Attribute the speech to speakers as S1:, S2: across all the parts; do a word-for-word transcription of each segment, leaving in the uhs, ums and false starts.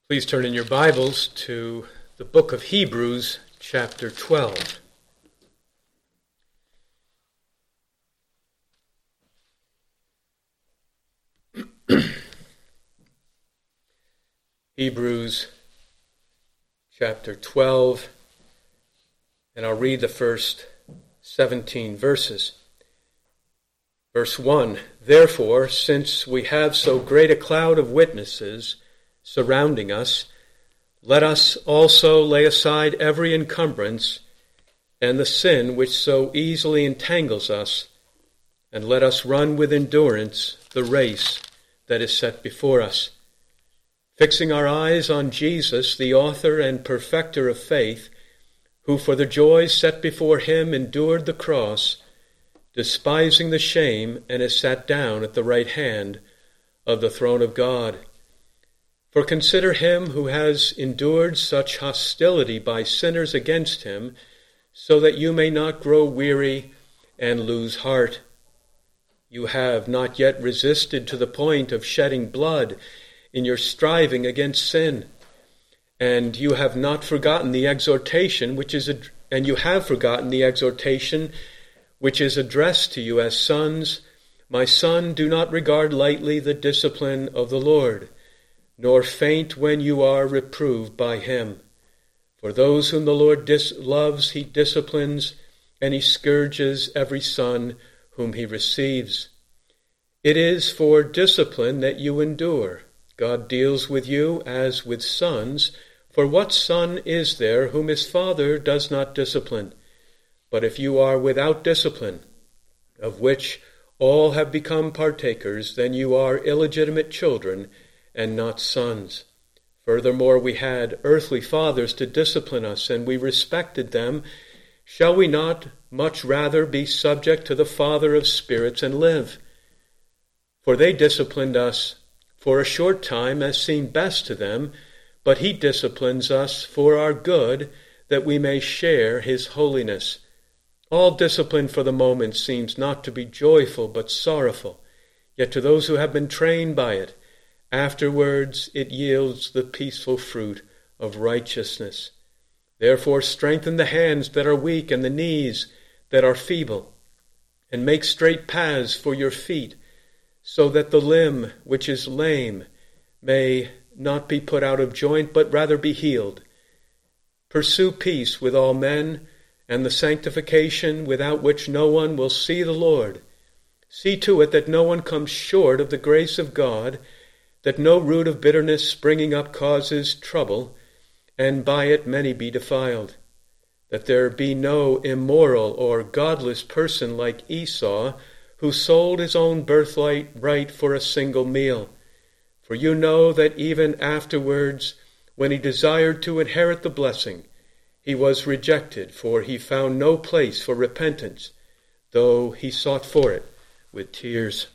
S1: Please turn in your Bibles to the book of Hebrews, chapter twelve. Hebrews, chapter twelve, and I'll read the first seventeen verses. Verse one, Therefore, since we have so great a cloud of witnesses surrounding us, let us also lay aside every encumbrance and the sin which so easily entangles us, and let us run with endurance the race that is set before us, fixing our eyes on Jesus, the author and perfecter of faith, who for the joy set before him endured the cross, despising the shame, and is sat down at the right hand of the throne of God. For consider him who has endured such hostility by sinners against him, so that you may not grow weary and lose heart. You have not yet resisted to the point of shedding blood in your striving against sin, and you have not forgotten the exhortation which is ad- and you have forgotten the exhortation which is addressed to you as sons. My son, do not regard lightly the discipline of the Lord, nor faint when you are reproved by him. For those whom the Lord dis- loves, he disciplines, and he scourges every son whom he receives. It is for discipline that you endure. God deals with you as with sons. For what son is there whom his father does not discipline? But if you are without discipline, of which all have become partakers, then you are illegitimate children, and not sons. Furthermore, we had earthly fathers to discipline us, and we respected them. Shall we not much rather be subject to the Father of spirits and live? For they disciplined us for a short time as seemed best to them, but he disciplines us for our good, that we may share his holiness. All discipline for the moment seems not to be joyful but sorrowful, yet to those who have been trained by it, afterwards it yields the peaceful fruit of righteousness. Therefore strengthen the hands that are weak and the knees that are feeble, and make straight paths for your feet, so that the limb which is lame may not be put out of joint, but rather be healed. Pursue peace with all men, and the sanctification without which no one will see the Lord. See to it that no one comes short of the grace of God, that no root of bitterness springing up causes trouble, and by it many be defiled. That there be no immoral or godless person like Esau, who sold his own birthright right for a single meal. For you know that even afterwards, when he desired to inherit the blessing, he was rejected, for he found no place for repentance, though he sought for it with tears.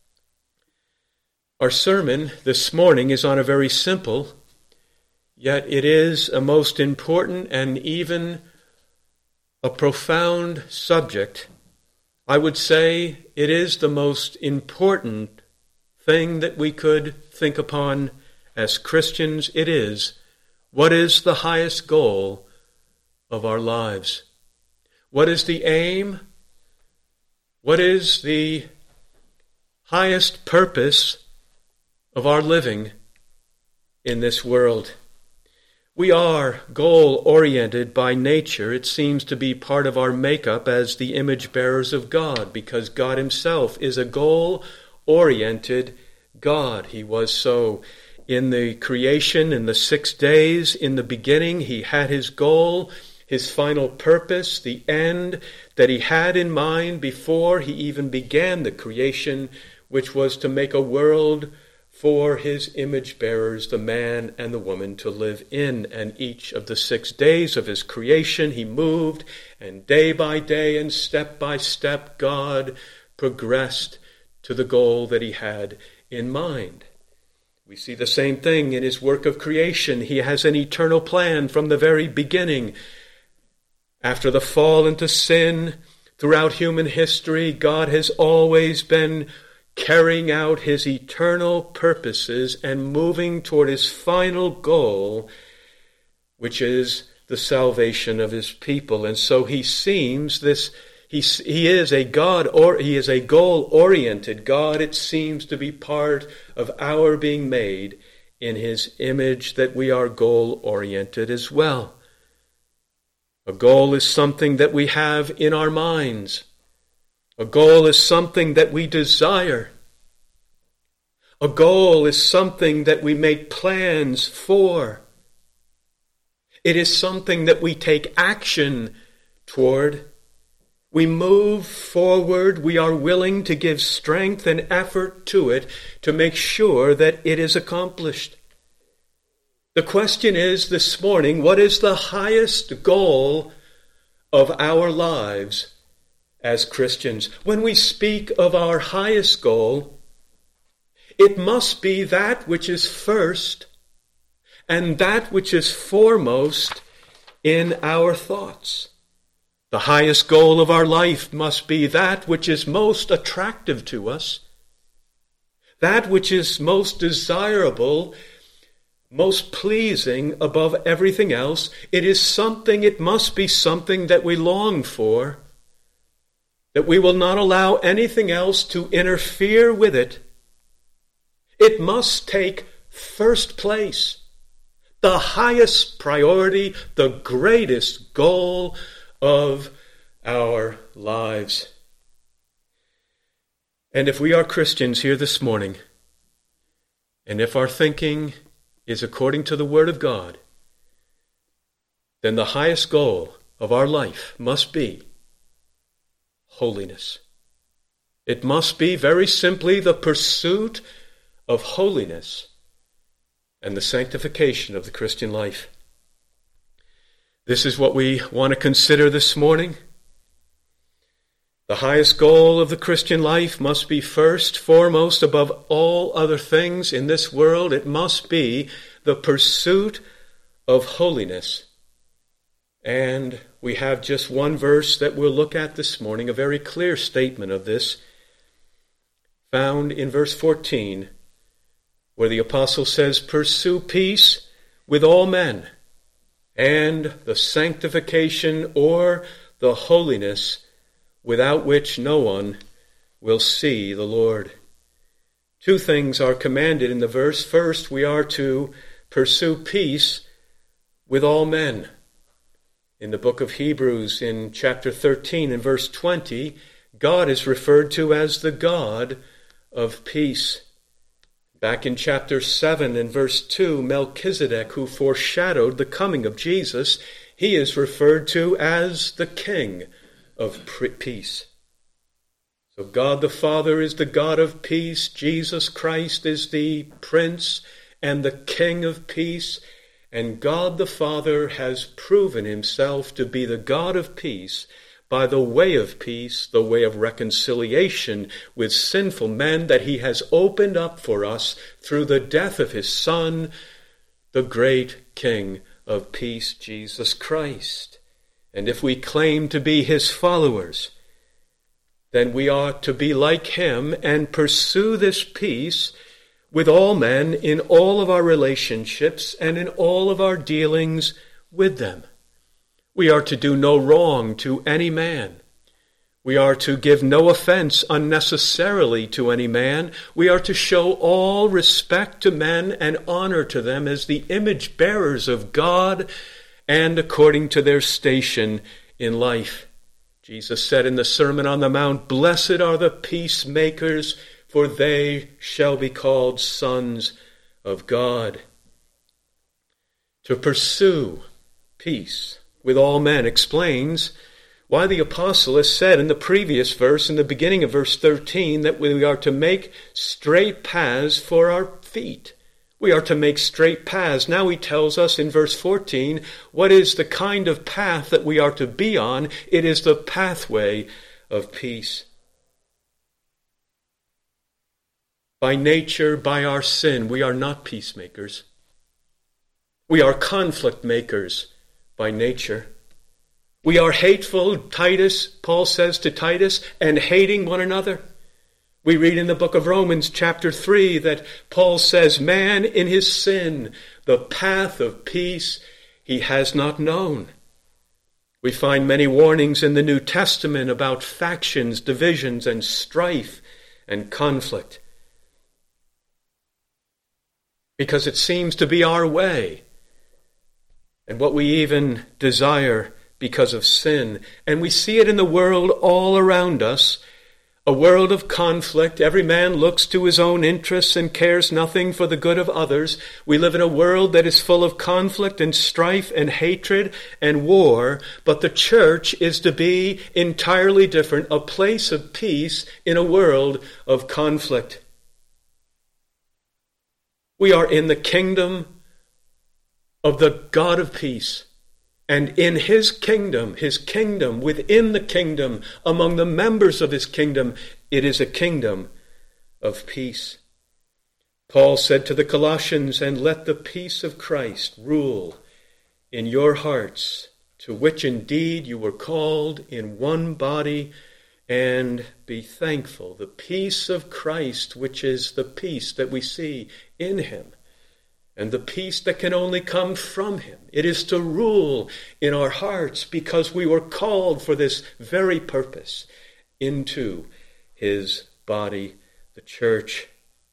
S1: Our sermon this morning is on a very simple, yet it is a most important and even a profound subject. I would say it is the most important thing that we could think upon as Christians. It is, what is the highest goal of our lives? What is the aim? What is the highest purpose of our living in this world? We are goal-oriented by nature. It seems to be part of our makeup as the image bearers of God, because God himself is a goal-oriented God. He was so in the creation, in the six days, in the beginning. He had his goal, his final purpose, the end that he had in mind before he even began the creation, which was to make a world for his image bearers, the man and the woman, to live in. And each of the six days of his creation he moved, and day by day and step by step God progressed to the goal that he had in mind. We see the same thing in his work of creation. He has an eternal plan from the very beginning. After the fall into sin, throughout human history, God has always been carrying out his eternal purposes and moving toward his final goal, which is the salvation of his people. And so he seems this, he, he is a God, or he is a goal-oriented God. It seems to be part of our being made in his image that we are goal-oriented as well. A goal is something that we have in our minds. A goal is something that we desire. A goal is something that we make plans for. It is something that we take action toward. We move forward. We are willing to give strength and effort to it to make sure that it is accomplished. The question is this morning, what is the highest goal of our lives as Christians? When we speak of our highest goal, it must be that which is first and that which is foremost in our thoughts. The highest goal of our life must be that which is most attractive to us, that which is most desirable, most pleasing above everything else. It is something, it must be something that we long for, that we will not allow anything else to interfere with it. It must take first place, the highest priority, the greatest goal of our lives. And if we are Christians here this morning, and if our thinking is according to the Word of God, then the highest goal of our life must be holiness. It must be very simply the pursuit of holiness and the sanctification of the Christian life. This is what we want to consider this morning. The highest goal of the Christian life must be first, foremost, above all other things in this world. It must be the pursuit of holiness. And we have just one verse that we'll look at this morning, a very clear statement of this, found in verse fourteen, where the apostle says, "Pursue peace with all men, and the sanctification or the holiness without which no one will see the Lord." Two things are commanded in the verse. First, we are to pursue peace with all men. In the book of Hebrews, in chapter thirteen and verse twenty, God is referred to as the God of peace. Back in chapter seven and verse two, Melchizedek, who foreshadowed the coming of Jesus, he is referred to as the King of peace. So God the Father is the God of peace. Jesus Christ is the Prince and the King of peace. And God the Father has proven himself to be the God of peace by the way of peace, the way of reconciliation with sinful men that he has opened up for us through the death of his Son, the great King of peace, Jesus Christ. And if we claim to be his followers, then we ought to be like him and pursue this peace with all men in all of our relationships and in all of our dealings with them. We are to do no wrong to any man. We are to give no offense unnecessarily to any man. We are to show all respect to men and honor to them as the image bearers of God and according to their station in life. Jesus said in the Sermon on the Mount, "Blessed are the peacemakers, for they shall be called sons of God." To pursue peace with all men explains why the apostle has said in the previous verse, in the beginning of verse thirteen, that we are to make straight paths for our feet. We are to make straight paths. Now he tells us in verse fourteen what is the kind of path that we are to be on. It is the pathway of peace. By nature, by our sin, we are not peacemakers. We are conflict makers by nature. We are hateful, Titus, Paul says to Titus, and hating one another. We read in the book of Romans chapter three that Paul says, man in his sin, the path of peace he has not known. We find many warnings in the New Testament about factions, divisions, and strife and conflict. Because it seems to be our way, and what we even desire because of sin. And we see it in the world all around us, a world of conflict. Every man looks to his own interests and cares nothing for the good of others. We live in a world that is full of conflict and strife and hatred and war, but the church is to be entirely different, a place of peace in a world of conflict. We are in the kingdom of the God of peace. And in his kingdom, his kingdom, within the kingdom, among the members of his kingdom, it is a kingdom of peace. Paul said to the Colossians, and let the peace of Christ rule in your hearts, to which indeed you were called in one body, and be thankful. The peace of Christ, which is the peace that we see in him, and the peace that can only come from him. It is to rule in our hearts because we were called for this very purpose into his body, the church.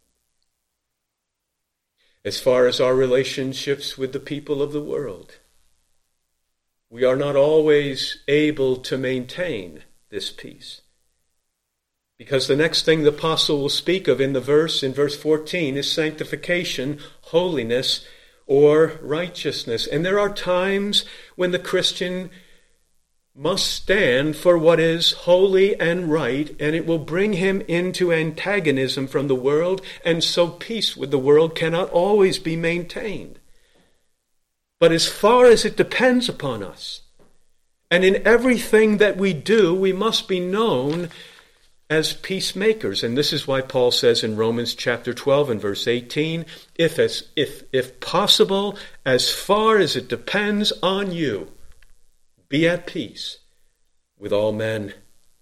S1: As far as our relationships with the people of the world, we are not always able to maintain this peace. Because the next thing the apostle will speak of in the verse, in verse fourteen, is sanctification, holiness, or righteousness. And there are times when the Christian must stand for what is holy and right, and it will bring him into antagonism from the world, and so peace with the world cannot always be maintained. But as far as it depends upon us, and in everything that we do, we must be known as peacemakers. And this is why Paul says in Romans chapter twelve and verse eighteen, if, as, if, if possible, as far as it depends on you, be at peace with all men.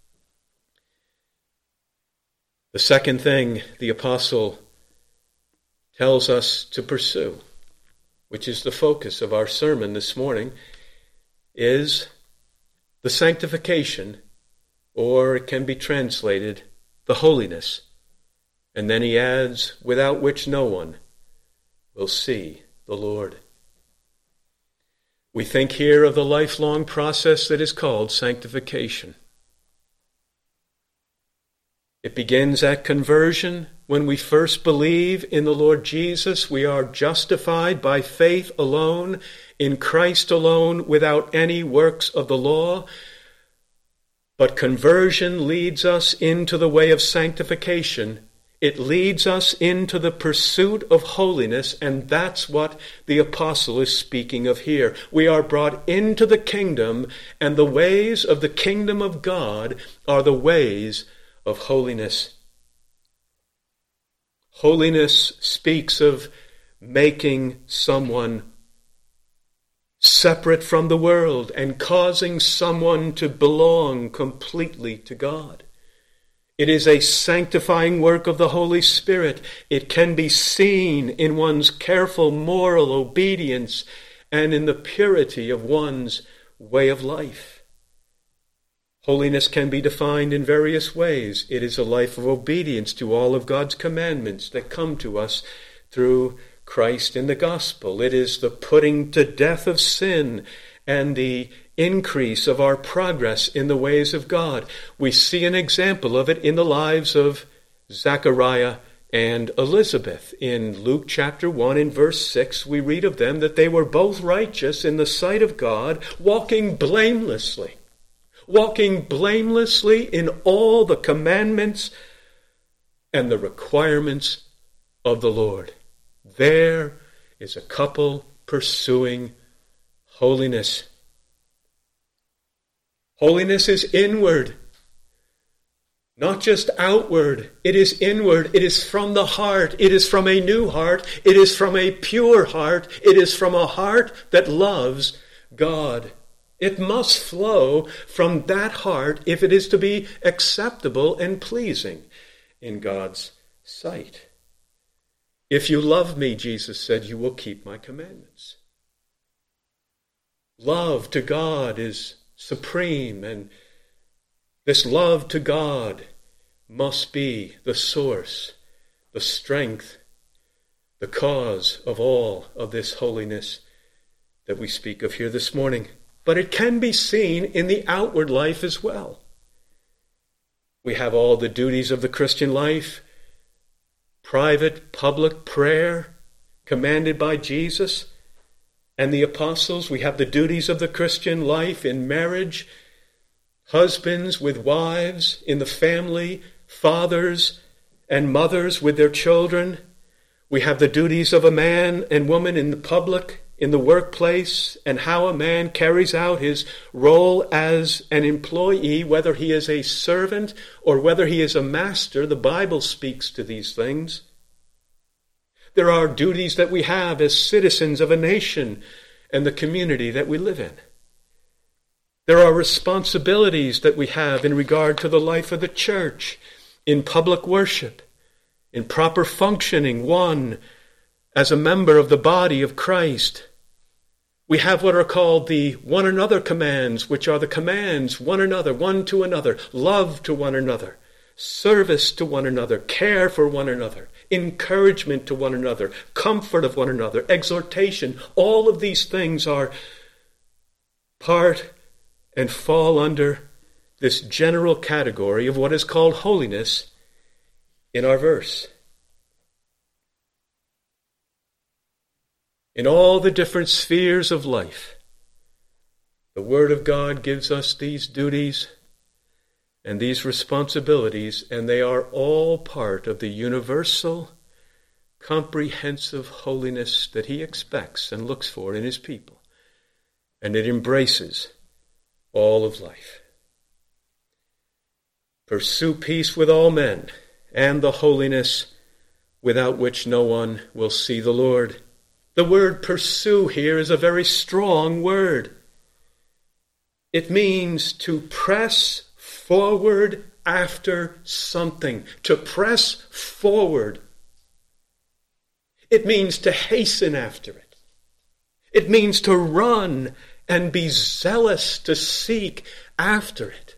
S1: The second thing the apostle tells us to pursue, which is the focus of our sermon this morning, is the sanctification, or it can be translated, the holiness. And then he adds, without which no one will see the Lord. We think here of the lifelong process that is called sanctification. It begins at conversion. When we first believe in the Lord Jesus, we are justified by faith alone, in Christ alone, without any works of the law. But conversion leads us into the way of sanctification. It leads us into the pursuit of holiness, and that's what the apostle is speaking of here. We are brought into the kingdom, and the ways of the kingdom of God are the ways of holiness. Holiness speaks of making someone separate from the world and causing someone to belong completely to God. It is a sanctifying work of the Holy Spirit. It can be seen in one's careful moral obedience and in the purity of one's way of life. Holiness can be defined in various ways. It is a life of obedience to all of God's commandments that come to us through Christ in the gospel. It is the putting to death of sin and the increase of our progress in the ways of God. We see an example of it in the lives of Zechariah and Elizabeth. In Luke chapter one and verse six, we read of them that they were both righteous in the sight of God, walking blamelessly. Walking blamelessly in all the commandments and the requirements of the Lord. There is a couple pursuing holiness. Holiness is inward, not just outward. It is inward. It is from the heart. It is from a new heart. It is from a pure heart. It is from a heart that loves God. It must flow from that heart if it is to be acceptable and pleasing in God's sight. If you love me, Jesus said, you will keep my commandments. Love to God is supreme, and this love to God must be the source, the strength, the cause of all of this holiness that we speak of here this morning. But it can be seen in the outward life as well. We have all the duties of the Christian life, private, public prayer commanded by Jesus and the apostles. We have the duties of the Christian life in marriage, husbands with wives, in the family, fathers and mothers with their children. We have the duties of a man and woman in the public, in the workplace, and how a man carries out his role as an employee, whether he is a servant or whether he is a master. The Bible speaks to these things. There are duties that we have as citizens of a nation and the community that we live in. There are responsibilities that we have in regard to the life of the church, in public worship, in proper functioning, one as a member of the body of Christ. We have what are called the one another commands, which are the commands one another, one to another, love to one another, service to one another, care for one another, encouragement to one another, comfort of one another, exhortation. All of these things are part and fall under this general category of what is called holiness in our verse. In all the different spheres of life, the Word of God gives us these duties and these responsibilities, and they are all part of the universal, comprehensive holiness that He expects and looks for in His people. And it embraces all of life. Pursue peace with all men, and the holiness without which no one will see the Lord. The word pursue here is a very strong word. It means to press forward after something, to press forward. It means to hasten after it. It means to run and be zealous to seek after it.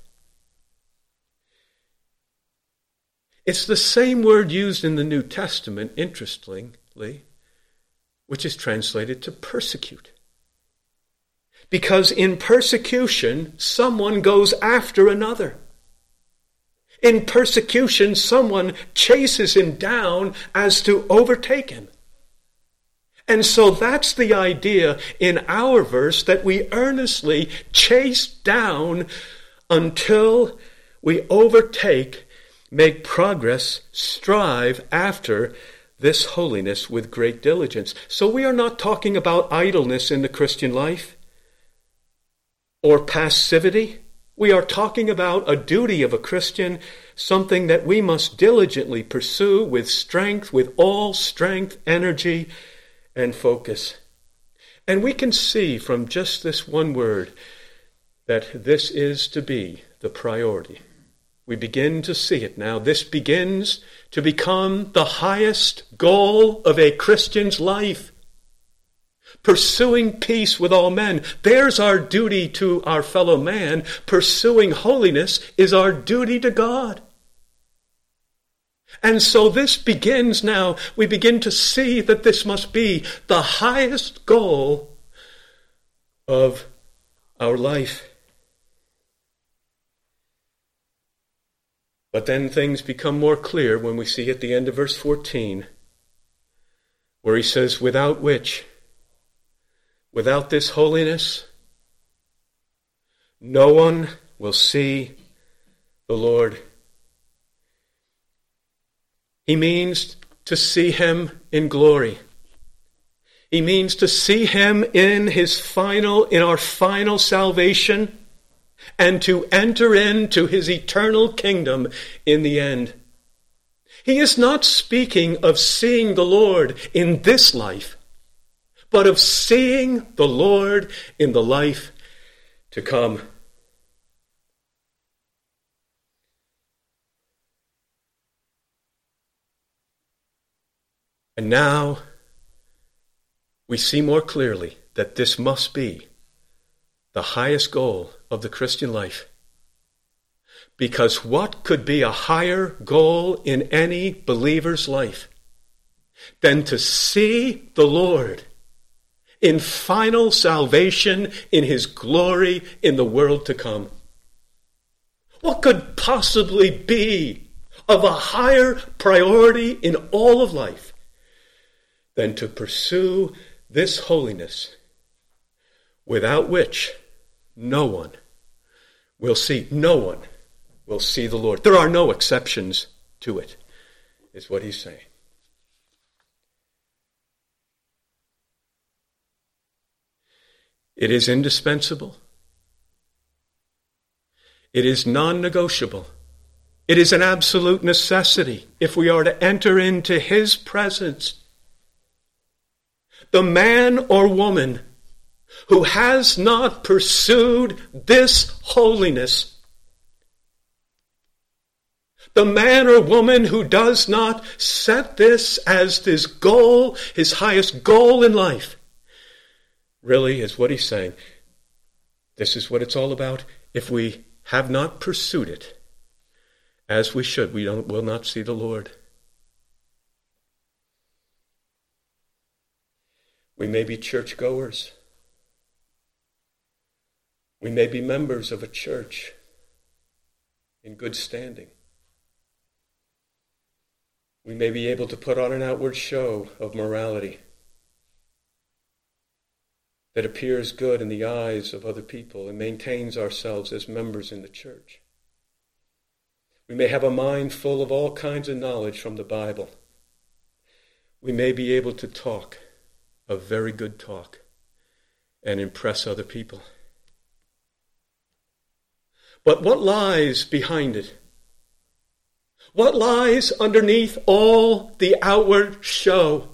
S1: It's the same word used in the New Testament, interestingly, which is translated to persecute. Because in persecution, someone goes after another. In persecution, someone chases him down as to overtake him. And so that's the idea in our verse, that we earnestly chase down until we overtake, make progress, strive after this holiness with great diligence. So we are not talking about idleness in the Christian life or passivity. We are talking about a duty of a Christian, something that we must diligently pursue with strength, with all strength, energy, and focus. And we can see from just this one word that this is to be the priority. We begin to see it now. This begins to become the highest goal of a Christian's life. Pursuing peace with all men. There's our duty to our fellow man. Pursuing holiness is our duty to God. And so this begins now. We begin to see that this must be the highest goal of our life. But then things become more clear when we see at the end of verse fourteen, where he says, without which, without this holiness, no one will see the Lord. He means to see him in glory. He means to see him in his final, in our final salvation, and to enter into his eternal kingdom in the end. He is not speaking of seeing the Lord in this life, but of seeing the Lord in the life to come. And now we see more clearly that this must be the highest goal of the Christian life. Because what could be a higher goal in any believer's life than to see the Lord in final salvation, in his glory, in the world to come? What could possibly be of a higher priority in all of life than to pursue this holiness, without which no one will see, no one will see the Lord. There are no exceptions to it, is what he's saying. It is indispensable. It is non-negotiable. It is an absolute necessity if we are to enter into his presence. The man or woman who has not pursued this holiness, the man or woman who does not set this as his goal, his highest goal in life, really is what he's saying. This is what it's all about. If we have not pursued it as we should, we don't, will not see the Lord. We may be churchgoers. We may be members of a church in good standing. We may be able to put on an outward show of morality that appears good in the eyes of other people and maintains ourselves as members in the church. We may have a mind full of all kinds of knowledge from the Bible. We may be able to talk a very good talk and impress other people. But what lies behind it? What lies underneath all the outward show?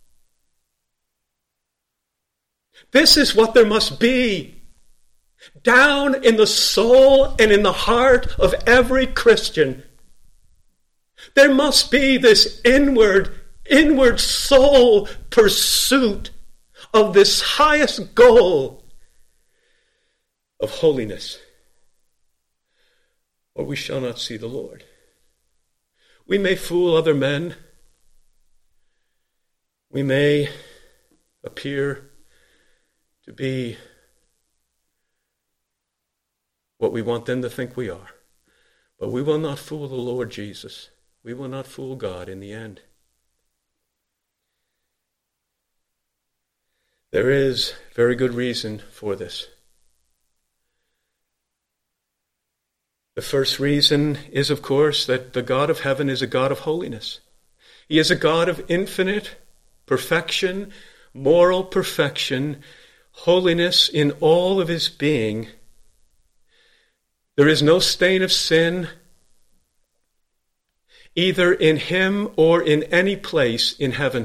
S1: This is what there must be down in the soul and in the heart of every Christian. There must be this inward, inward soul pursuit of this highest goal of holiness, or we shall not see the Lord. We may fool other men. We may appear to be what we want them to think we are. But we will not fool the Lord Jesus. We will not fool God in the end. There is very good reason for this. The first reason is, of course, that the God of heaven is a God of holiness. He is a God of infinite perfection, moral perfection, holiness in all of his being. There is no stain of sin either in him or in any place in heaven.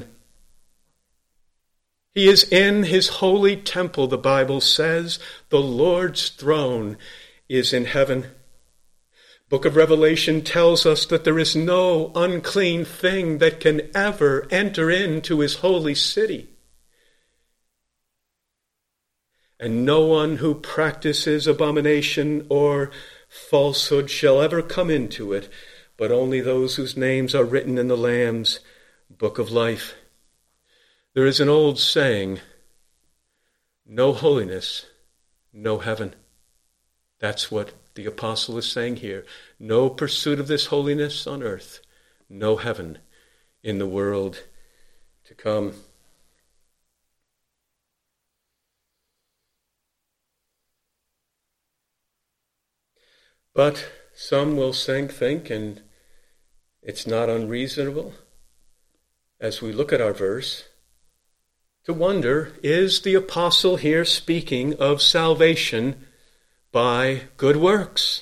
S1: He is in his holy temple, the Bible says. The Lord's throne is in heaven. Book of Revelation tells us that there is no unclean thing that can ever enter into his holy city. And no one who practices abomination or falsehood shall ever come into it, but only those whose names are written in the Lamb's book of life. There is an old saying, no holiness, no heaven. That's what the apostle is saying here. No pursuit of this holiness on earth, no heaven in the world to come. But some will think, and it's not unreasonable, as we look at our verse, to wonder, is the apostle here speaking of salvation by good works?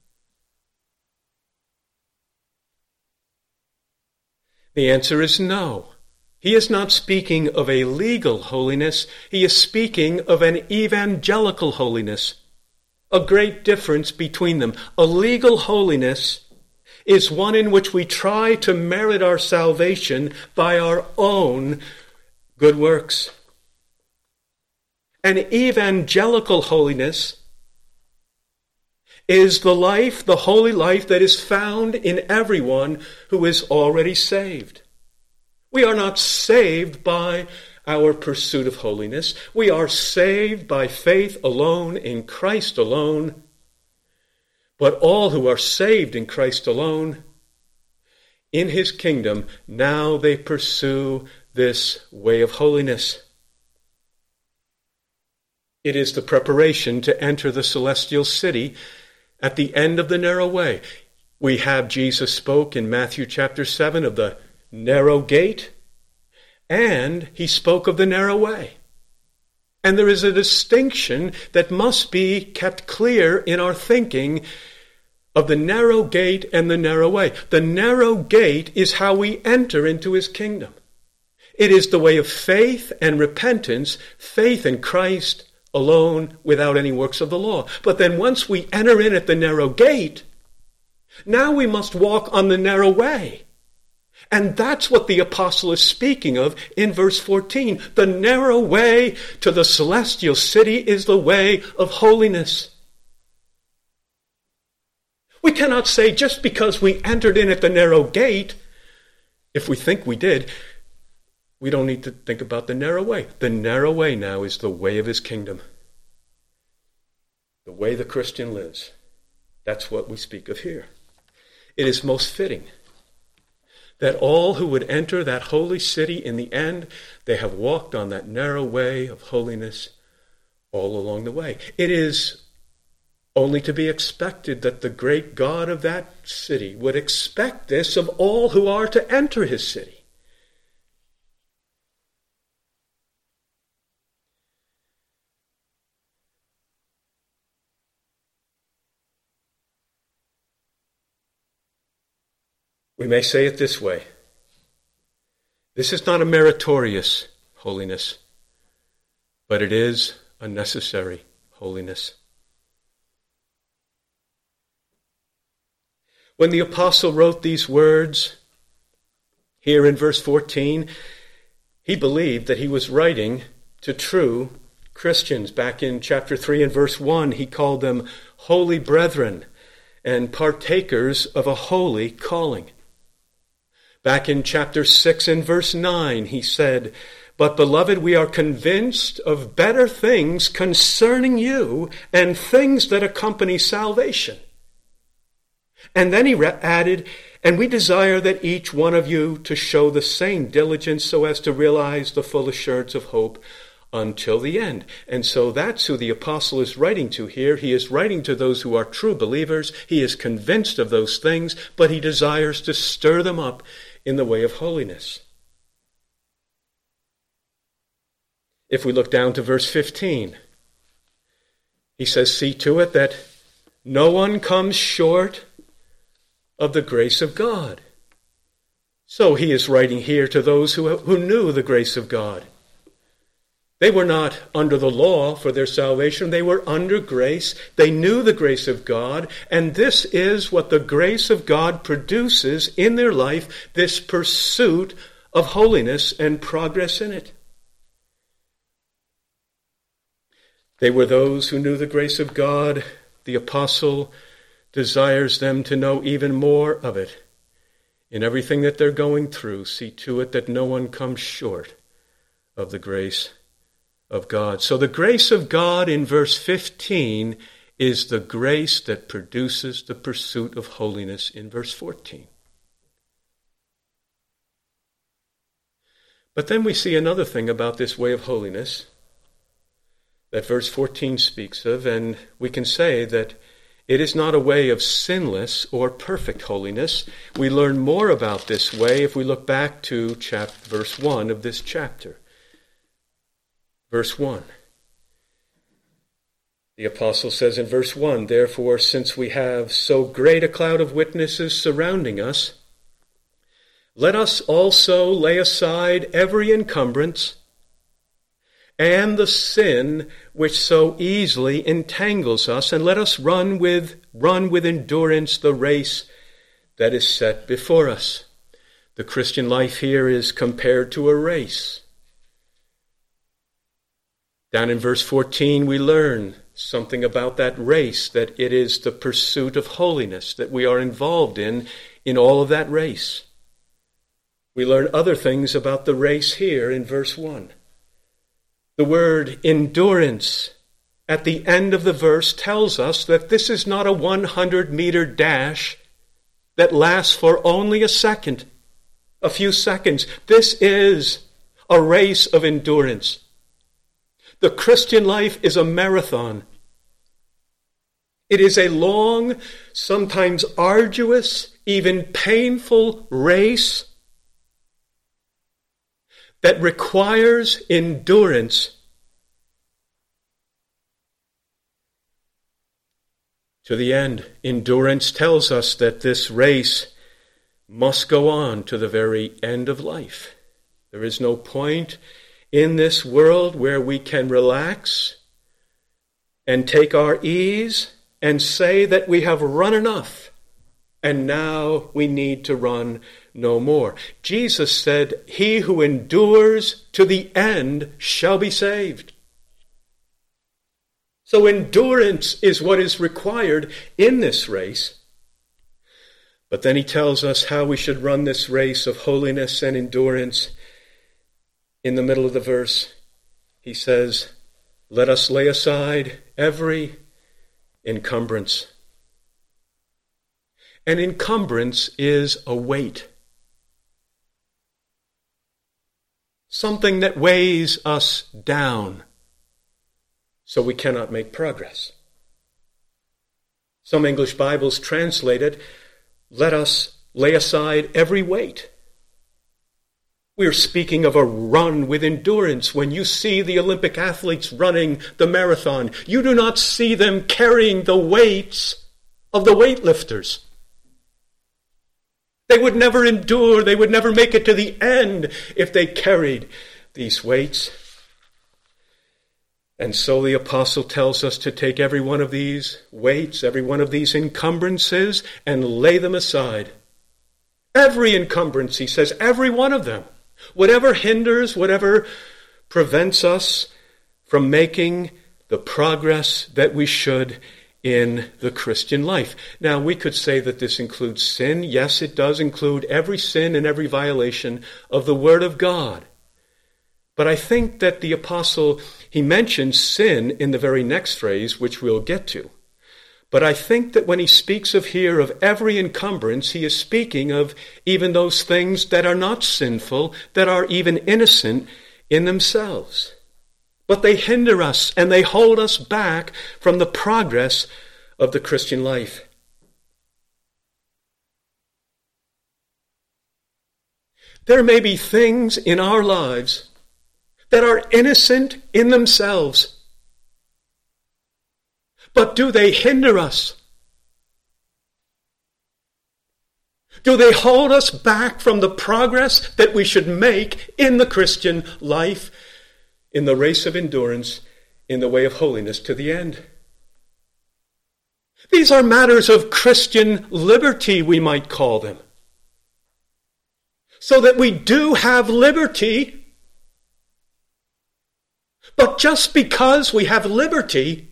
S1: The answer is no. He is not speaking of a legal holiness. He is speaking of an evangelical holiness. A great difference between them. A legal holiness is one in which we try to merit our salvation by our own good works. And evangelical holiness is the life, the holy life that is found in everyone who is already saved. We are not saved by our pursuit of holiness. We are saved by faith alone, in Christ alone. But all who are saved in Christ alone, in his kingdom, now they pursue this way of holiness. It is the preparation to enter the celestial city at the end of the narrow way. We have Jesus spoke in Matthew chapter seven of the narrow gate, and he spoke of the narrow way. And there is a distinction that must be kept clear in our thinking of the narrow gate and the narrow way. The narrow gate is how we enter into his kingdom. It is the way of faith and repentance, faith in Christ alone without any works of the law. But then once we enter in at the narrow gate, now we must walk on the narrow way. And that's what the apostle is speaking of in verse fourteen. The narrow way to the celestial city is the way of holiness. We cannot say just because we entered in at the narrow gate, if we think we did, we don't need to think about the narrow way. The narrow way now is the way of his kingdom. The way the Christian lives. That's what we speak of here. It is most fitting that all who would enter that holy city in the end, they have walked on that narrow way of holiness all along the way. It is only to be expected that the great God of that city would expect this of all who are to enter his city. We may say it this way. This is not a meritorious holiness, but it is a necessary holiness. When the apostle wrote these words here in verse fourteen, he believed that he was writing to true Christians. Back in chapter three and verse one, he called them holy brethren and partakers of a holy calling. Back in chapter six and verse nine, he said, "But beloved, we are convinced of better things concerning you and things that accompany salvation." And then he added, "And we desire that each one of you to show the same diligence so as to realize the full assurance of hope until the end." And so that's who the apostle is writing to here. He is writing to those who are true believers. He is convinced of those things, but he desires to stir them up in the way of holiness. If we look down to verse fifteen, he says, "See to it that no one comes short of the grace of God." So he is writing here to those who, who knew the grace of God. They were not under the law for their salvation. They were under grace. They knew the grace of God. And this is what the grace of God produces in their life, this pursuit of holiness and progress in it. They were those who knew the grace of God. The apostle desires them to know even more of it. In everything that they're going through, see to it that no one comes short of the grace of God. So the grace of God in verse fifteen is the grace that produces the pursuit of holiness in verse fourteen. But then we see another thing about this way of holiness that verse fourteen speaks of, and we can say that it is not a way of sinless or perfect holiness. We learn more about this way if we look back to chapter, verse one of this chapter. Verse one. The apostle says in verse one, "Therefore, since we have so great a cloud of witnesses surrounding us, let us also lay aside every encumbrance and the sin which so easily entangles us, and let us run with run with endurance the race that is set before us. The Christian life here is compared to a race. Down in verse fourteen, we learn something about that race, that it is the pursuit of holiness that we are involved in, in all of that race. We learn other things about the race here in verse one. The word endurance at the end of the verse tells us that this is not a one hundred meter dash that lasts for only a second, a few seconds. This is a race of endurance. The Christian life is a marathon. It is a long, sometimes arduous, even painful race that requires endurance to the end. Endurance tells us that this race must go on to the very end of life. There is no point in this world where we can relax and take our ease and say that we have run enough and now we need to run no more. Jesus said, "He who endures to the end shall be saved." So endurance is what is required in this race. But then he tells us how we should run this race of holiness and endurance. In the middle of the verse, he says, "Let us lay aside every encumbrance." An encumbrance is a weight. Something that weighs us down so we cannot make progress. Some English Bibles translate it, "Let us lay aside every weight." We're speaking of a run with endurance. When you see the Olympic athletes running the marathon, you do not see them carrying the weights of the weightlifters. They would never endure, they would never make it to the end if they carried these weights. And so the apostle tells us to take every one of these weights, every one of these encumbrances, and lay them aside. Every encumbrance, he says, every one of them. Whatever hinders, whatever prevents us from making the progress that we should in the Christian life. Now, we could say that this includes sin. Yes, it does include every sin and every violation of the Word of God. But I think that the apostle, he mentions sin in the very next phrase, which we'll get to. But I think that when he speaks of here of every encumbrance, he is speaking of even those things that are not sinful, that are even innocent in themselves. But they hinder us and they hold us back from the progress of the Christian life. There may be things in our lives that are innocent in themselves. But do they hinder us? Do they hold us back from the progress that we should make in the Christian life, in the race of endurance, in the way of holiness to the end? These are matters of Christian liberty, we might call them. So that we do have liberty, but just because we have liberty,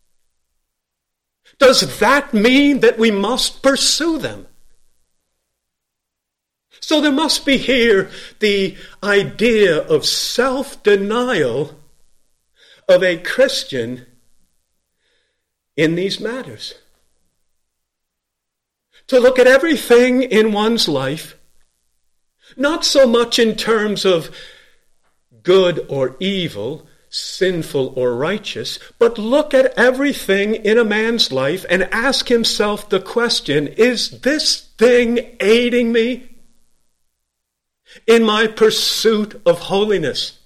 S1: does that mean that we must pursue them? So there must be here the idea of self-denial of a Christian in these matters. To look at everything in one's life, not so much in terms of good or evil, sinful or righteous, but look at everything in a man's life and ask himself the question, is this thing aiding me in my pursuit of holiness?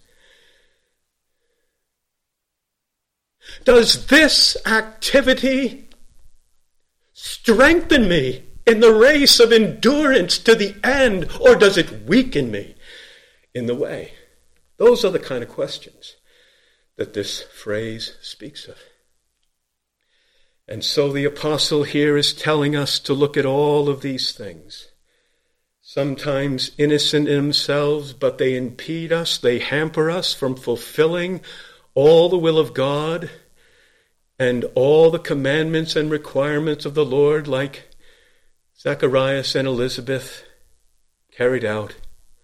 S1: Does this activity strengthen me in the race of endurance to the end, or does it weaken me in the way? Those are the kind of questions that this phrase speaks of. And so the apostle here is telling us to look at all of these things. Sometimes innocent in themselves, but they impede us, they hamper us from fulfilling all the will of God and all the commandments and requirements of the Lord, like Zacharias and Elizabeth carried out.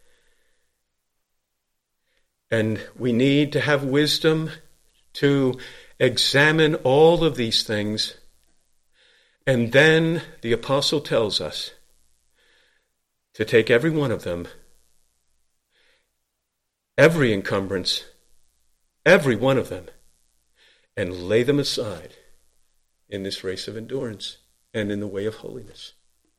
S1: And we need to have wisdom to examine all of these things. And then the apostle tells us to take every one of them, every encumbrance, every one of them, and lay them aside in this race of endurance and in the way of holiness.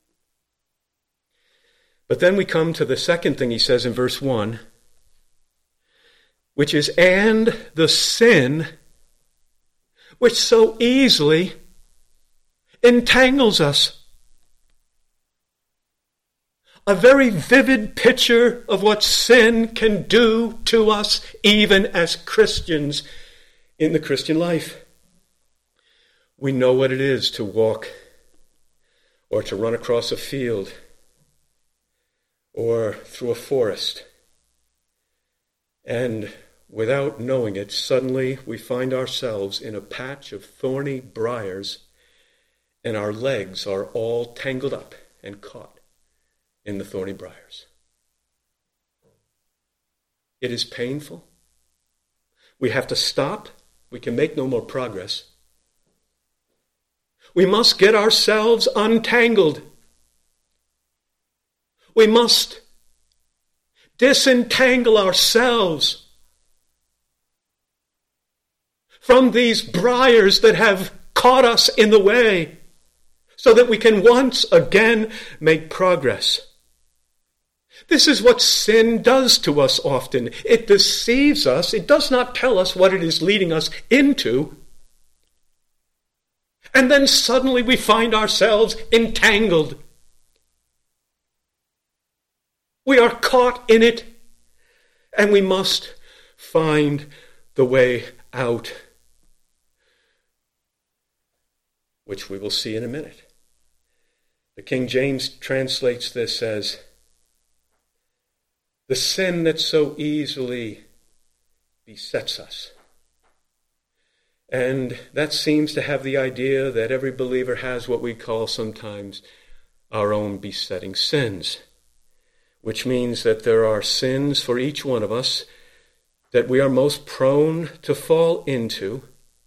S1: But then we come to the second thing he says in verse one, which is, and the sin which so easily entangles us. A very vivid picture of what sin can do to us, even as Christians in the Christian life. We know what it is to walk or to run across a field or through a forest. And without knowing it, suddenly we find ourselves in a patch of thorny briars, and our legs are all tangled up and caught in the thorny briars. It is painful. We have to stop. We can make no more progress. We must get ourselves untangled. We must disentangle ourselves from these briars that have caught us in the way, so that we can once again make progress. This is what sin does to us often. It deceives us. It does not tell us what it is leading us into. And then suddenly we find ourselves entangled. We are caught in it, and we must find the way out, which we will see in a minute. The King James translates this as, the sin that so easily besets us. And that seems to have the idea that every believer has what we call sometimes our own besetting sins, which means that there are sins for each one of us that we are most prone to fall into.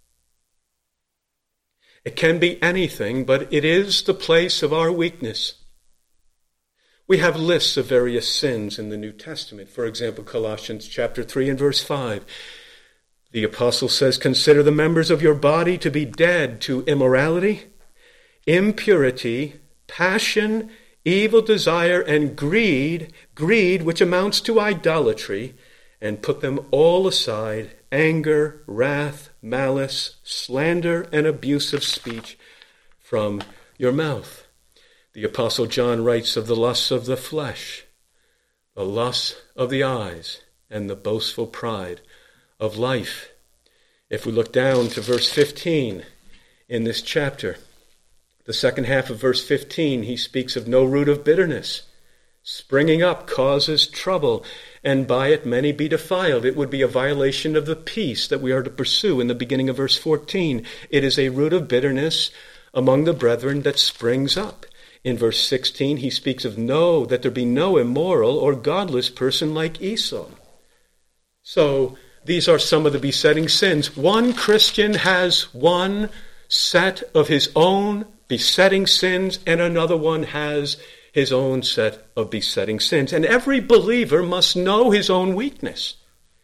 S1: It can be anything, but it is the place of our weakness. We have lists of various sins in the New Testament. For example, Colossians chapter three and verse five. The apostle says, consider the members of your body to be dead to immorality, impurity, passion, evil desire, and greed, greed which amounts to idolatry, and put them all aside, anger, wrath, malice, slander, and abusive speech from your mouth. The Apostle John writes of the lusts of the flesh, the lusts of the eyes, and the boastful pride of life. If we look down to verse fifteen in this chapter, the second half of verse fifteen, he speaks of no root of bitterness. Springing up causes trouble, and by it many be defiled. It would be a violation of the peace that we are to pursue in the beginning of verse fourteen. It is a root of bitterness among the brethren that springs up. In verse sixteen, he speaks of no, that there be no immoral or godless person like Esau. So these are some of the besetting sins. One Christian has one set of his own besetting sins, and another one has his own set of besetting sins. And every believer must know his own weakness.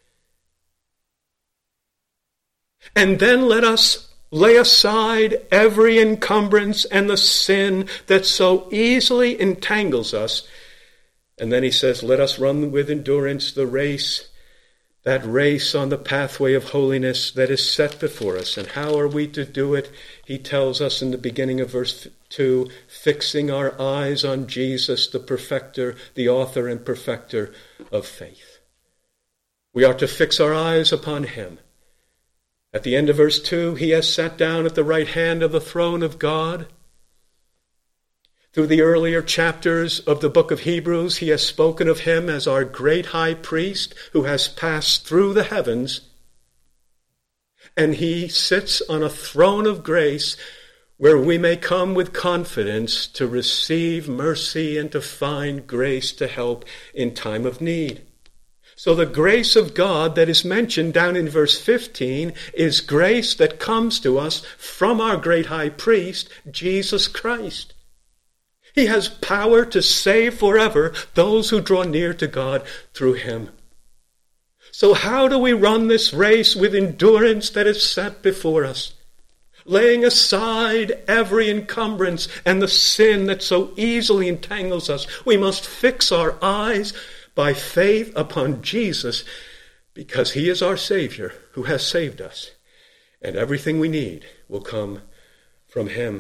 S1: And then let us lay aside every encumbrance and the sin that so easily entangles us. And then he says, let us run with endurance the race, that race on the pathway of holiness that is set before us. And how are we to do it? He tells us in the beginning of verse two, fixing our eyes on Jesus, the perfecter, the author and perfecter of faith. We are to fix our eyes upon him. At the end of verse two, he has sat down at the right hand of the throne of God. Through the earlier chapters of the book of Hebrews, he has spoken of him as our great high priest who has passed through the heavens. And he sits on a throne of grace where we may come with confidence to receive mercy and to find grace to help in time of need. So the grace of God that is mentioned down in verse fifteen is grace that comes to us from our great high priest, Jesus Christ. He has power to save forever those who draw near to God through him. So how do we run this race with endurance that is set before us? Laying aside every encumbrance and the sin that so easily entangles us, we must fix our eyes by faith upon Jesus, because he is our Savior who has saved us, and everything we need will come from him.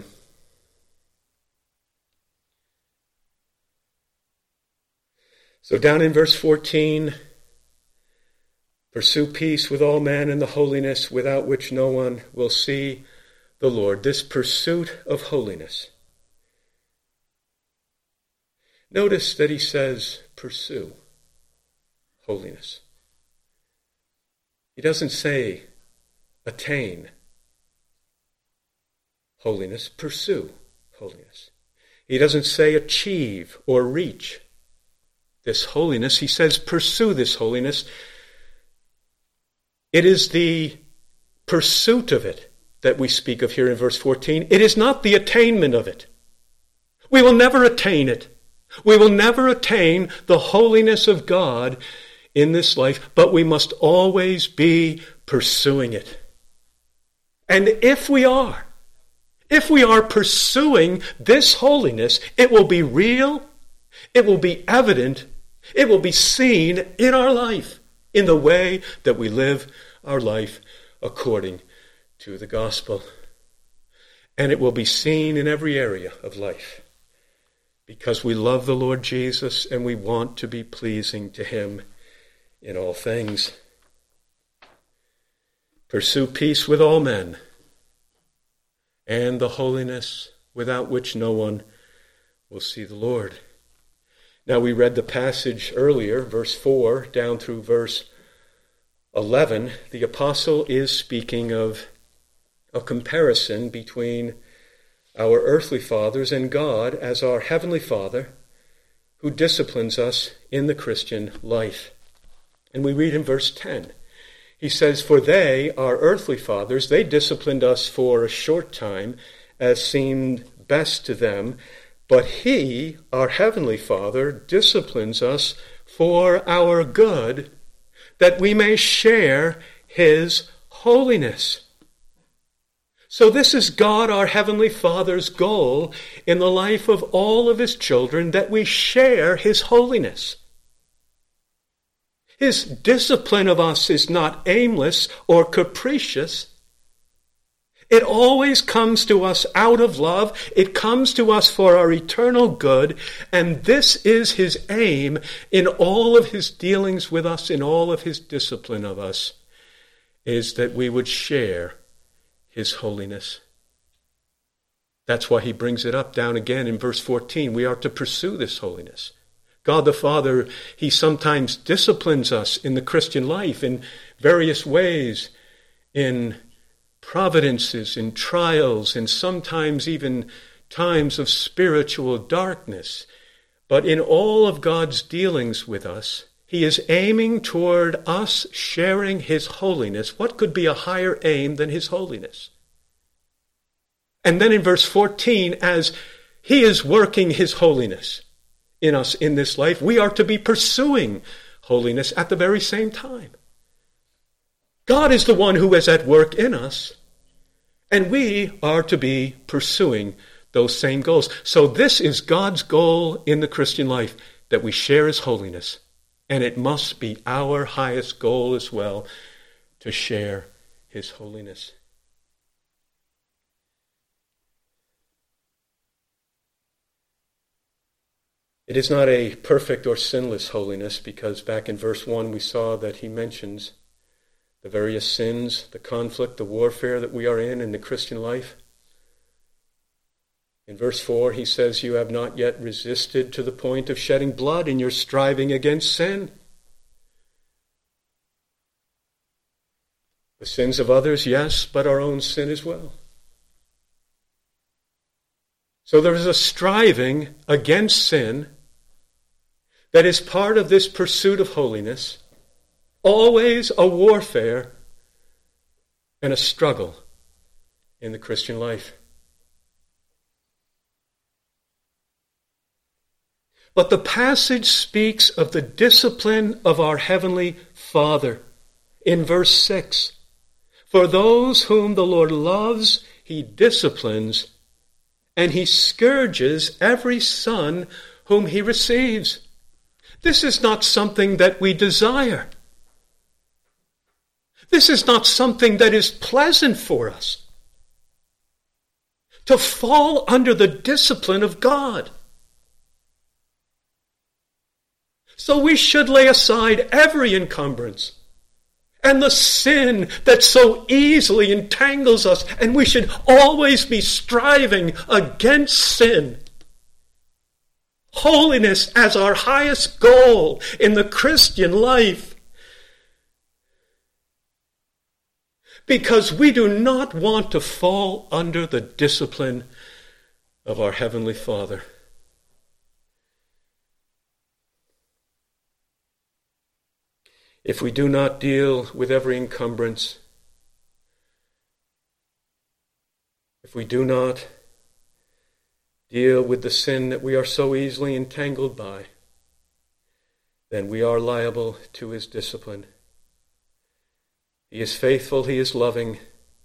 S1: So down in verse fourteen, pursue peace with all men and the holiness without which no one will see the Lord. This pursuit of holiness. Notice that he says, pursue holiness. He doesn't say attain holiness, pursue holiness. He doesn't say achieve or reach this holiness. He says pursue this holiness. It is the pursuit of it that we speak of here in verse fourteen. It is not the attainment of it. We will never attain it. We will never attain the holiness of God in this life, but we must always be pursuing it. And if we are, if we are pursuing this holiness, it will be real, it will be evident, it will be seen in our life, in the way that we live our life according to the gospel. And it will be seen in every area of life, because we love the Lord Jesus and we want to be pleasing to him in all things. Pursue peace with all men and the holiness without which no one will see the Lord. Now we read the passage earlier, verse four, down through verse eleven. The apostle is speaking of a comparison between our earthly fathers and God as our heavenly Father who disciplines us in the Christian life. And we read in verse ten. He says, for they, our earthly fathers, they disciplined us for a short time as seemed best to them, but he, our heavenly Father, disciplines us for our good, that we may share his holiness. So this is God, our heavenly Father's goal in the life of all of his children, that we share his holiness. His discipline of us is not aimless or capricious. It always comes to us out of love. It comes to us for our eternal good. And this is his aim in all of his dealings with us, in all of his discipline of us, is that we would share his holiness. That's why he brings it up down again in verse fourteen. We are to pursue this holiness. God the Father, he sometimes disciplines us in the Christian life in various ways, in providences, in trials, and sometimes even times of spiritual darkness. But in all of God's dealings with us, he is aiming toward us sharing his holiness. What could be a higher aim than his holiness? And then in verse fourteen, as he is working his holiness in us in this life, we are to be pursuing holiness at the very same time. God is the one who is at work in us, and we are to be pursuing those same goals. So this is God's goal in the Christian life, that we share his holiness. And it must be our highest goal as well, to share his holiness. It is not a perfect or sinless holiness, because back in verse one we saw that he mentions the various sins, the conflict, the warfare that we are in in the Christian life. In verse four, he says, you have not yet resisted to the point of shedding blood in your striving against sin. The sins of others, yes, but our own sin as well. So there is a striving against sin that is part of this pursuit of holiness, always a warfare and a struggle in the Christian life. But the passage speaks of the discipline of our Heavenly Father in verse six. For those whom the Lord loves, he disciplines, and he scourges every son whom he receives. This is not something that we desire. This is not something that is pleasant for us. To fall under the discipline of God. So we should lay aside every encumbrance and the sin that so easily entangles us, and we should always be striving against sin. Holiness as our highest goal in the Christian life. Because we do not want to fall under the discipline of our Heavenly Father. If we do not deal with every encumbrance, if we do not deal with the sin that we are so easily entangled by, then we are liable to his discipline. He is faithful, he is loving,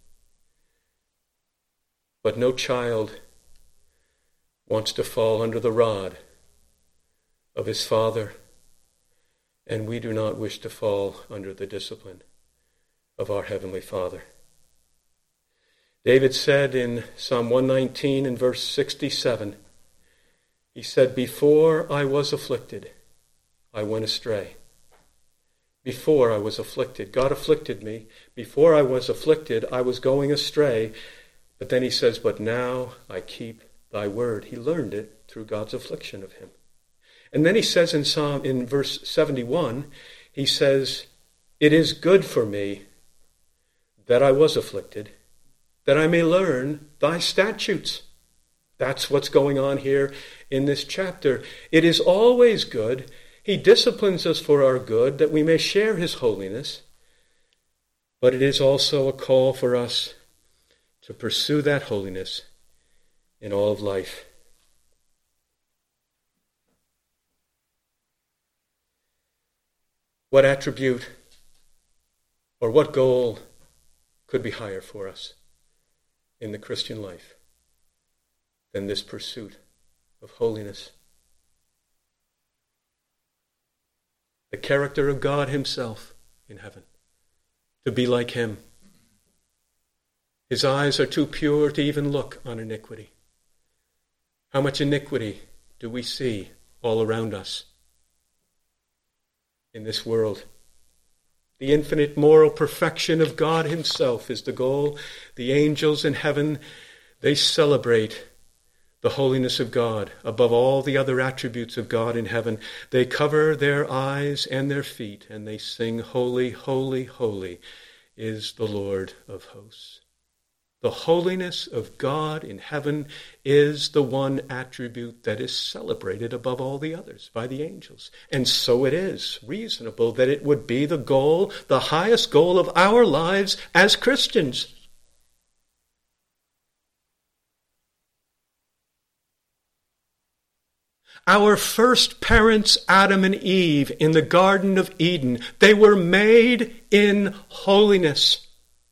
S1: but no child wants to fall under the rod of his father. And we do not wish to fall under the discipline of our Heavenly Father. David said in Psalm one nineteen and verse sixty-seven, he said, before I was afflicted, I went astray. Before I was afflicted, God afflicted me. Before I was afflicted, I was going astray. But then he says, but now I keep thy word. He learned it through God's affliction of him. And then he says in Psalm, in verse seventy-one, he says, it is good for me that I was afflicted, that I may learn thy statutes. That's what's going on here in this chapter. It is always good. He disciplines us for our good, that we may share his holiness. But it is also a call for us to pursue that holiness in all of life. What attribute or what goal could be higher for us in the Christian life than this pursuit of holiness? The character of God himself in heaven, to be like him. His eyes are too pure to even look on iniquity. How much iniquity do we see all around us in this world? The infinite moral perfection of God himself is the goal. The angels in heaven, they celebrate the holiness of God above all the other attributes of God in heaven. They cover their eyes and their feet, and they sing, holy, holy, holy is the Lord of hosts. The holiness of God in heaven is the one attribute that is celebrated above all the others by the angels. And so it is reasonable that it would be the goal, the highest goal of our lives as Christians. Our first parents, Adam and Eve, in the Garden of Eden, they were made in holiness.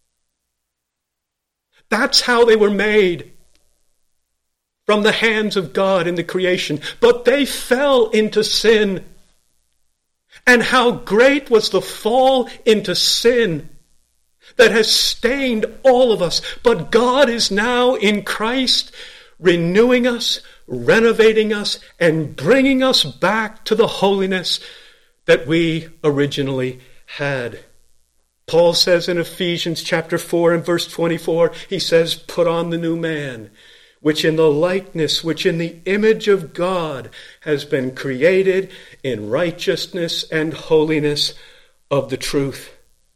S1: That's how they were made, from the hands of God in the creation. But they fell into sin. And how great was the fall into sin that has stained all of us. But God is now in Christ renewing us, renovating us, and bringing us back to the holiness that we originally had. Paul says in Ephesians chapter four and verse twenty-four, he says, put on the new man, which in the likeness, which in the image of God has been created in righteousness and holiness of the truth.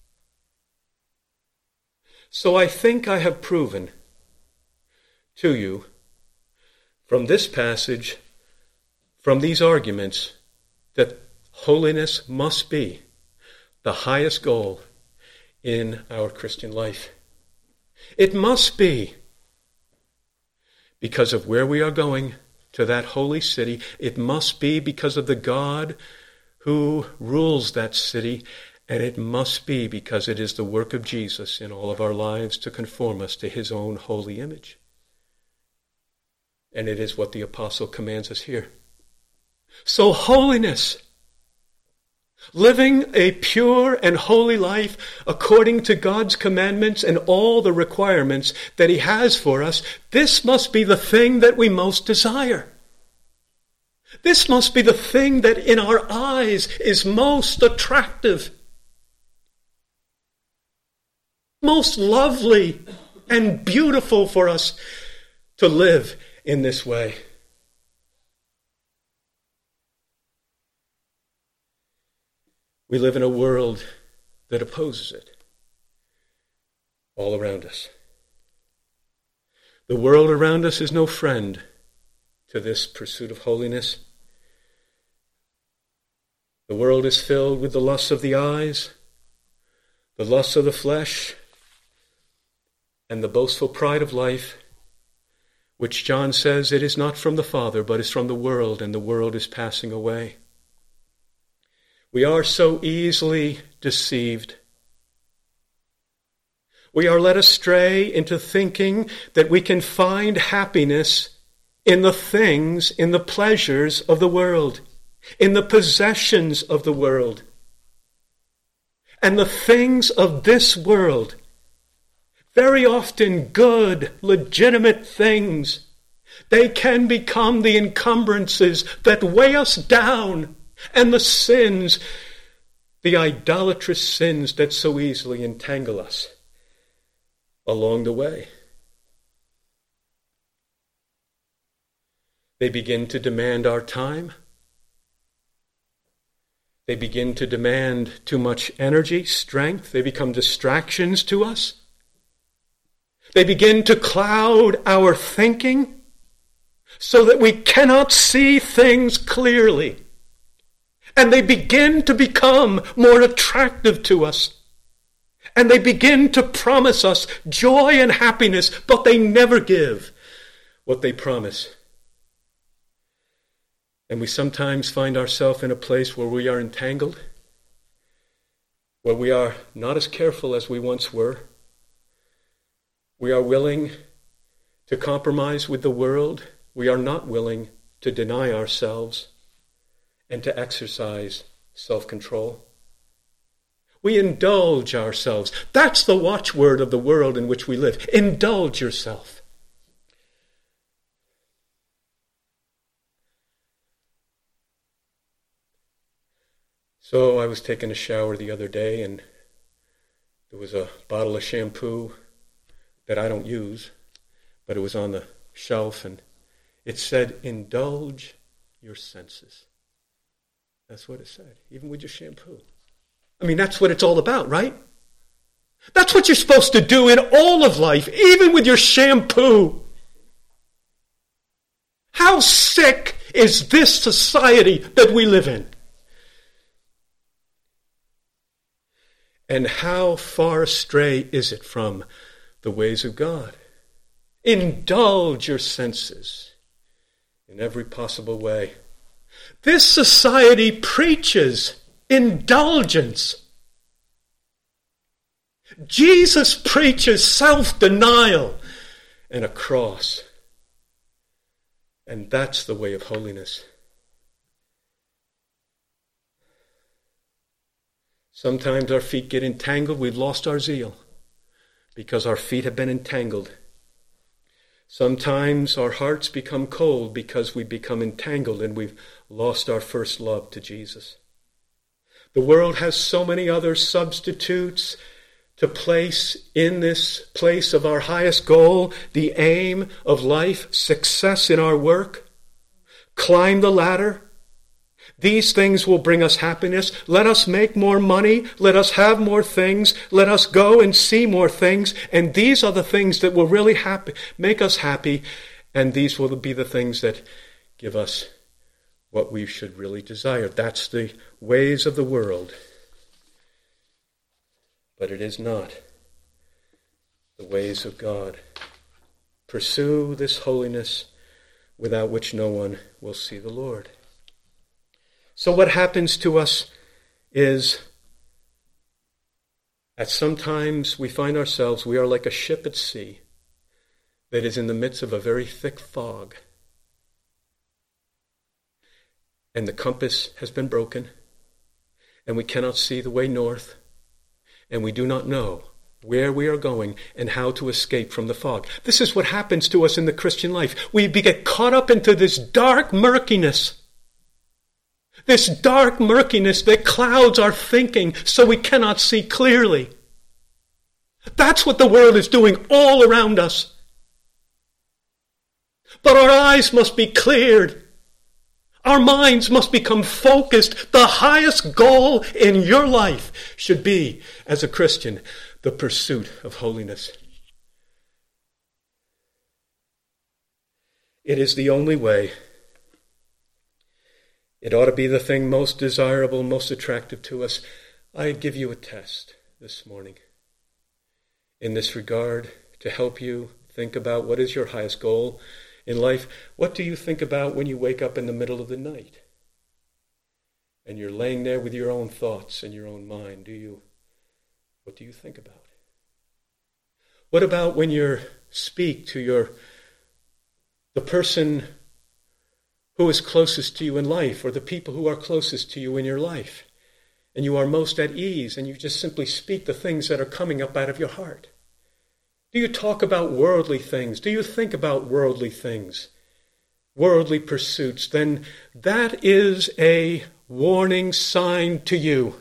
S1: So I think I have proven to you from this passage, from these arguments, that holiness must be the highest goal in our Christian life. It must be, because of where we are going to that holy city. It must be because of the God who rules that city. And it must be because it is the work of Jesus in all of our lives to conform us to his own holy image. And it is what the apostle commands us here. So holiness, living a pure and holy life according to God's commandments and all the requirements that he has for us, this must be the thing that we most desire. This must be the thing that in our eyes is most attractive, most lovely and beautiful for us to live in this way. We live in a world that opposes it all around us. The world around us is no friend to this pursuit of holiness. The world is filled with the lusts of the eyes, the lusts of the flesh, and the boastful pride of life, which John says it is not from the Father, but is from the world, and the world is passing away. We are so easily deceived. We are led astray into thinking that we can find happiness in the things, in the pleasures of the world, in the possessions of the world. And the things of this world, very often good, legitimate things, they can become the encumbrances that weigh us down, and the sins, the idolatrous sins that so easily entangle us along the way. They begin to demand our time. They begin to demand too much energy, strength. They become distractions to us. They begin to cloud our thinking so that we cannot see things clearly. And they begin to become more attractive to us. And they begin to promise us joy and happiness, but they never give what they promise. And we sometimes find ourselves in a place where we are entangled, where we are not as careful as we once were. We are willing to compromise with the world. We are not willing to deny ourselves and to exercise self-control. We indulge ourselves. That's the watchword of the world in which we live. Indulge yourself. So I was taking a shower the other day, and there was a bottle of shampoo that I don't use, but it was on the shelf, and it said, indulge your senses. That's what it said, even with your shampoo. I mean, that's what it's all about, right? That's what you're supposed to do in all of life, even with your shampoo. How sick is this society that we live in? And how far astray is it from the ways of God? Indulge your senses in every possible way. This society preaches indulgence. Jesus preaches self-denial and a cross. And that's the way of holiness. Sometimes our feet get entangled. We've lost our zeal because our feet have been entangled. Sometimes our hearts become cold because we become entangled and we've lost our first love to Jesus. The world has so many other substitutes to place in this place of our highest goal, the aim of life, success in our work, climb the ladder. These things will bring us happiness. Let us make more money. Let us have more things. Let us go and see more things. And these are the things that will really happy, make us happy. And these will be the things that give us what we should really desire. That's the ways of the world. But it is not the ways of God. Pursue this holiness without which no one will see the Lord. So what happens to us is that sometimes we find ourselves, we are like a ship at sea that is in the midst of a very thick fog. And the compass has been broken, and we cannot see the way north, and we do not know where we are going and how to escape from the fog. This is what happens to us in the Christian life. We get caught up into this dark murkiness. This dark murkiness that clouds our thinking so we cannot see clearly. That's what the world is doing all around us. But our eyes must be cleared. Our minds must become focused. The highest goal in your life should be, as a Christian, the pursuit of holiness. It is the only way. It ought to be the thing most desirable, most attractive to us. I give you a test this morning in this regard to help you think about what is your highest goal in life. What do you think about when you wake up in the middle of the night and you're laying there with your own thoughts and your own mind? Do you, what do you think about? What about when you speak to your, the person who is closest to you in life, or the people who are closest to you in your life, and you are most at ease, and you just simply speak the things that are coming up out of your heart? Do you talk about worldly things? Do you think about worldly things, worldly pursuits? Then that is a warning sign to you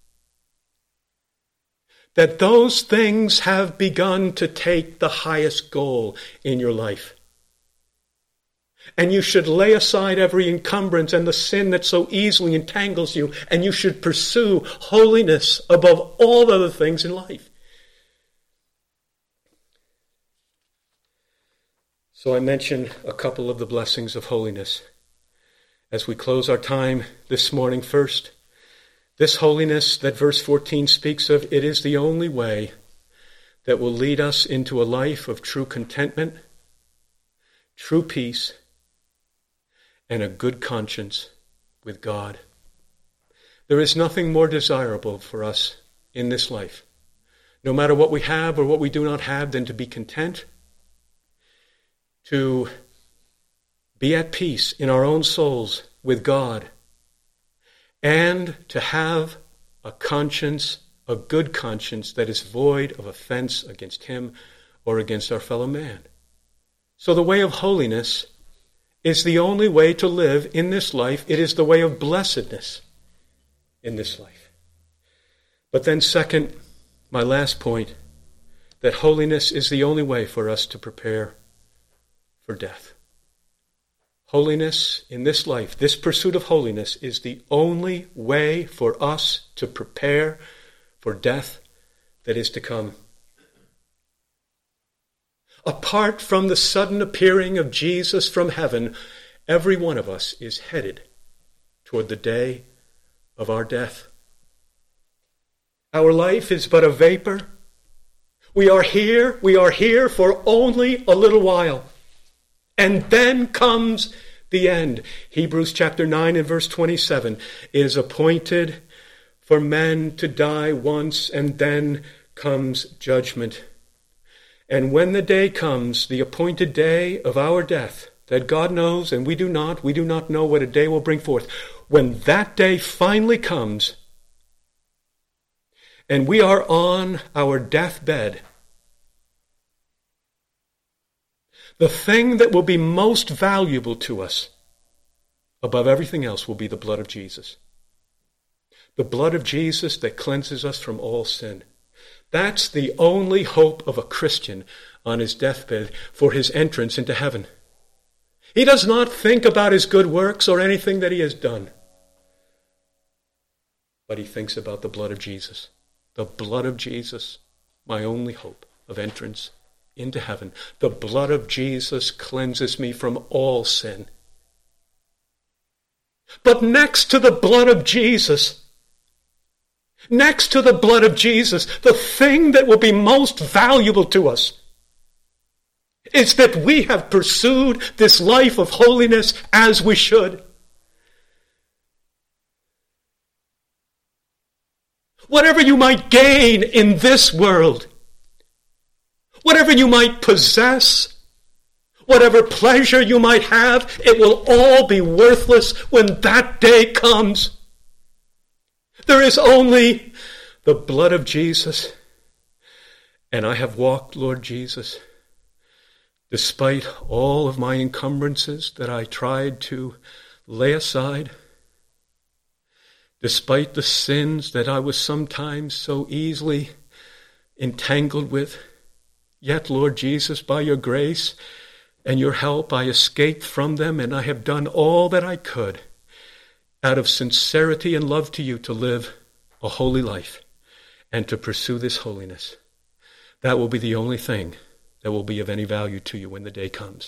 S1: that those things have begun to take the highest goal in your life. And you should lay aside every encumbrance and the sin that so easily entangles you, and you should pursue holiness above all other things in life. So I mentioned a couple of the blessings of holiness. As we close our time this morning, first, this holiness that verse fourteen speaks of, it is the only way that will lead us into a life of true contentment, true peace, and a good conscience with God. There is nothing more desirable for us in this life, no matter what we have or what we do not have, than to be content, to be at peace in our own souls with God, and to have a conscience, a good conscience that is void of offense against him or against our fellow man. So the way of holiness is the only way to live in this life. It is the way of blessedness in this life. But then second, my last point, that holiness is the only way for us to prepare for death. Holiness in this life, this pursuit of holiness, is the only way for us to prepare for death that is to come. Apart from the sudden appearing of Jesus from heaven, every one of us is headed toward the day of our death. Our life is but a vapor. We are here, we are here for only a little while. And then comes the end. Hebrews chapter nine and verse twenty-seven. It is appointed for men to die once, and then comes judgment. And when the day comes, the appointed day of our death, that God knows and we do not, we do not know what a day will bring forth. When that day finally comes, and we are on our deathbed, the thing that will be most valuable to us above everything else will be the blood of Jesus. The blood of Jesus that cleanses us from all sin. That's the only hope of a Christian on his deathbed for his entrance into heaven. He does not think about his good works or anything that he has done, but he thinks about the blood of Jesus. The blood of Jesus, my only hope of entrance into heaven. The blood of Jesus cleanses me from all sin. But next to the blood of Jesus, next to the blood of Jesus, the thing that will be most valuable to us is that we have pursued this life of holiness as we should. Whatever you might gain in this world, whatever you might possess, whatever pleasure you might have, it will all be worthless when that day comes. There is only the blood of Jesus. And I have walked, Lord Jesus, despite all of my encumbrances that I tried to lay aside, despite the sins that I was sometimes so easily entangled with, yet, Lord Jesus, by your grace and your help, I escaped from them, and I have done all that I could out of sincerity and love to you to live a holy life and to pursue this holiness. That will be the only thing that will be of any value to you when the day comes.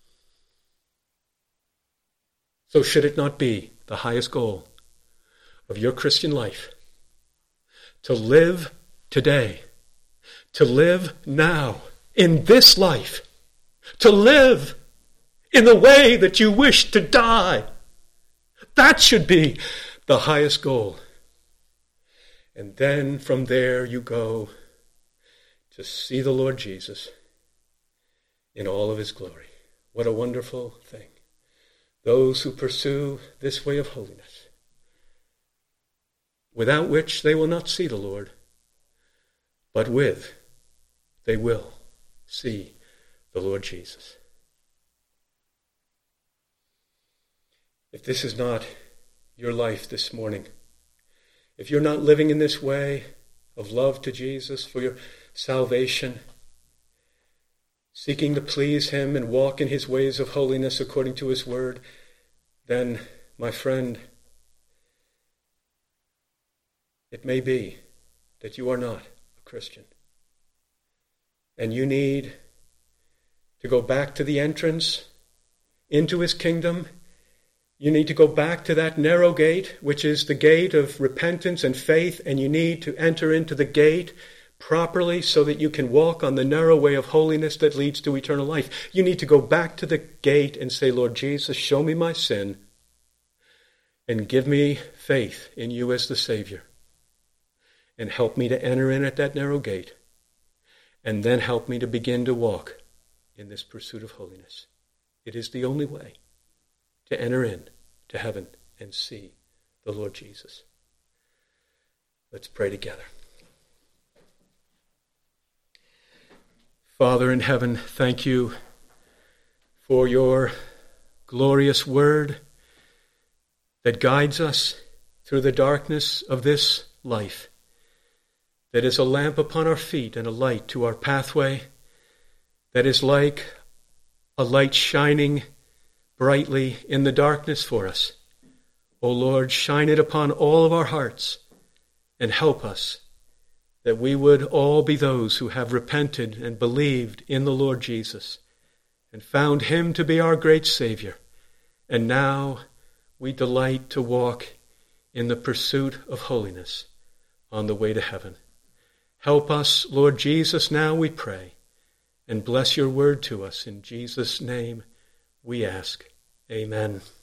S1: So should it not be the highest goal of your Christian life to live today, to live now, in this life, to live in the way that you wish to die? That should be the highest goal. And then from there you go to see the Lord Jesus in all of his glory. What a wonderful thing. Those who pursue this way of holiness, without which they will not see the Lord, but with they will see the Lord Jesus. If this is not your life this morning, if you're not living in this way of love to Jesus for your salvation, seeking to please him and walk in his ways of holiness according to his word, then, my friend, it may be that you are not a Christian. And you need to go back to the entrance into his kingdom. You need to go back to that narrow gate, which is the gate of repentance and faith, and you need to enter into the gate properly so that you can walk on the narrow way of holiness that leads to eternal life. You need to go back to the gate and say, Lord Jesus, show me my sin and give me faith in you as the Savior, and help me to enter in at that narrow gate, and then help me to begin to walk in this pursuit of holiness. It is the only way to enter in to heaven and see the Lord Jesus. Let's pray together. Father in heaven, thank you for your glorious word that guides us through the darkness of this life, that is a lamp upon our feet and a light to our pathway, that is like a light shining brightly in the darkness for us. O Lord, shine it upon all of our hearts and help us that we would all be those who have repented and believed in the Lord Jesus and found him to be our great Savior. And now we delight to walk in the pursuit of holiness on the way to heaven. Help us, Lord Jesus, now we pray, and bless your word to us. In Jesus' name we ask. Amen.